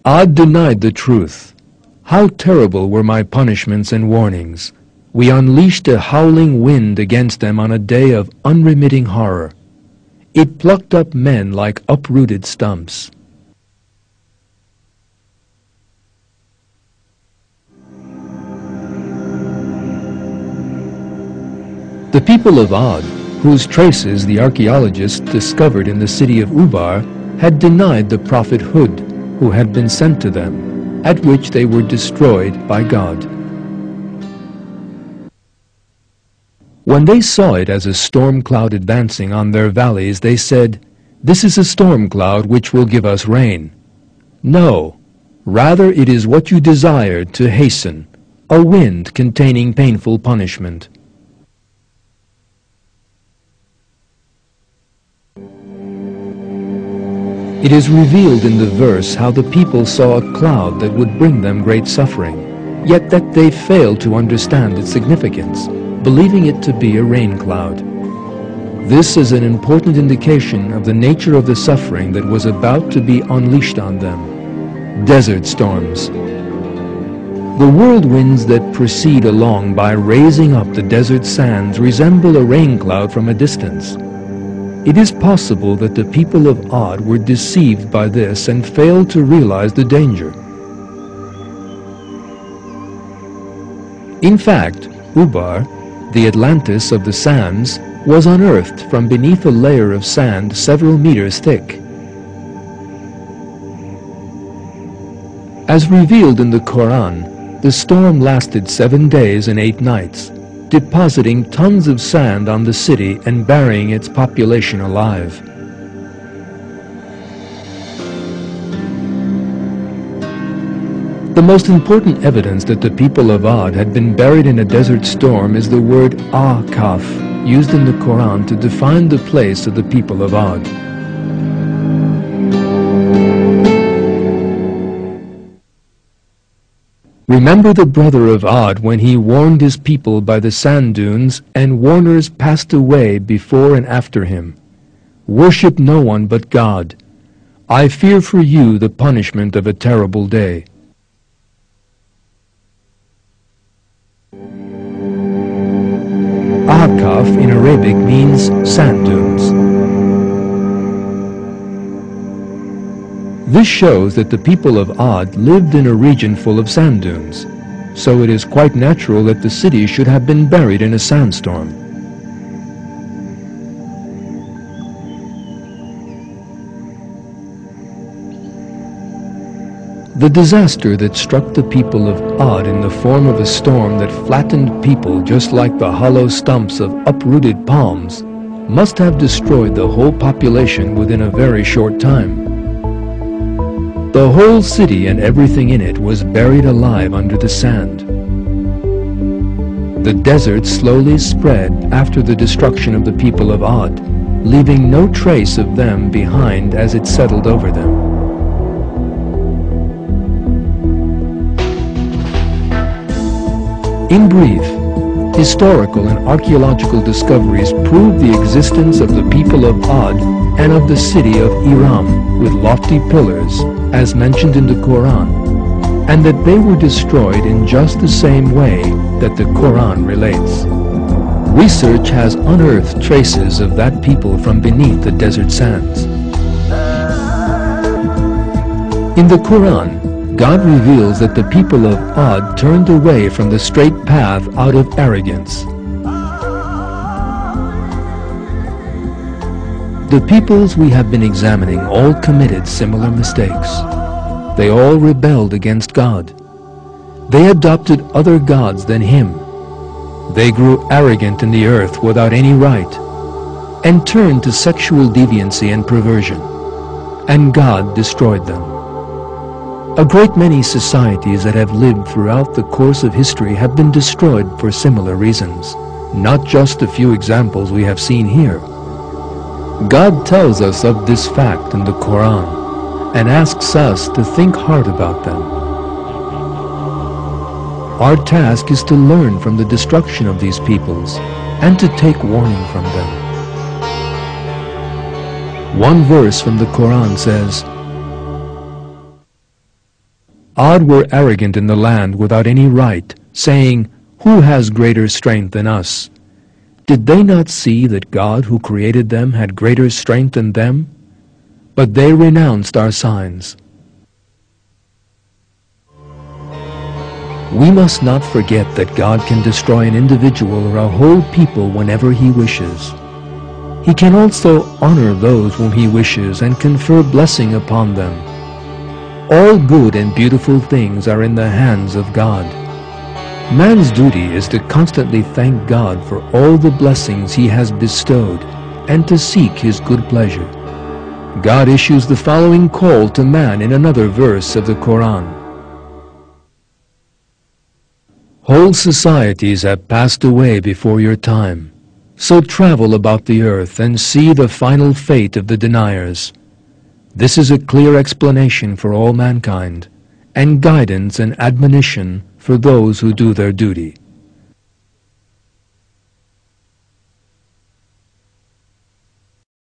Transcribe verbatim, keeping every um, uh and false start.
Ad denied the truth. How terrible were my punishments and warnings! We unleashed a howling wind against them on a day of unremitting horror. It plucked up men like uprooted stumps. The people of Ad, whose traces the archaeologists discovered in the city of Ubar, had denied the prophet Hud, who had been sent to them, at which they were destroyed by God. When they saw it as a storm cloud advancing on their valleys, they said, "This is a storm cloud which will give us rain." No, rather it is what you desired to hasten, a wind containing painful punishment. It is revealed in the verse how the people saw a cloud that would bring them great suffering, yet that they failed to understand its significance, believing it to be a rain cloud. This is an important indication of the nature of the suffering that was about to be unleashed on them. Desert storms. The whirlwinds that proceed along by raising up the desert sands resemble a rain cloud from a distance. It is possible that the people of Ad were deceived by this and failed to realize the danger. In fact, Ubar, the Atlantis of the sands, was unearthed from beneath a layer of sand several meters thick. As revealed in the Quran, the storm lasted seven days and eight nights, depositing tons of sand on the city and burying its population alive. The most important evidence that the people of Ad had been buried in a desert storm is the word Ahqaf, used in the Quran to define the place of the people of Ad. Remember the brother of Ad when he warned his people by the sand dunes, and warners passed away before and after him. Worship no one but God. I fear for you the punishment of a terrible day. Ahqaf in Arabic means sand dunes. This shows that the people of Ad lived in a region full of sand dunes, so it is quite natural that the city should have been buried in a sandstorm. The disaster that struck the people of Ad in the form of a storm that flattened people just like the hollow stumps of uprooted palms must have destroyed the whole population within a very short time. The whole city and everything in it was buried alive under the sand. The desert slowly spread after the destruction of the people of Ad, leaving no trace of them behind as it settled over them. In brief, historical and archaeological discoveries prove the existence of the people of Ad and of the city of Iram with lofty pillars, as mentioned in the Quran, and that they were destroyed in just the same way that the Quran relates. Research has unearthed traces of that people from beneath the desert sands. In the Quran, God reveals that the people of Ad turned away from the straight path out of arrogance. The peoples we have been examining all committed similar mistakes. They all rebelled against God. They adopted other gods than Him. They grew arrogant in the earth without any right, and turned to sexual deviancy and perversion, and God destroyed them. A great many societies that have lived throughout the course of history have been destroyed for similar reasons, not just a few examples we have seen here. God tells us of this fact in the Quran and asks us to think hard about them. Our task is to learn from the destruction of these peoples and to take warning from them. One verse from the Quran says, odd were arrogant in the land without any right, saying, Who has greater strength than us? Did they not see that God who created them had greater strength than them? But they renounced our signs. We must not forget that God can destroy an individual or a whole people whenever He wishes. He can also honor those whom He wishes and confer blessing upon them. All good and beautiful things are in the hands of God. Man's duty is to constantly thank God for all the blessings He has bestowed and to seek His good pleasure. God issues the following call to man in another verse of the Quran. Whole societies have passed away before your time. So travel about the earth and see the final fate of the deniers. This is a clear explanation for all mankind, and guidance and admonition for those who do their duty.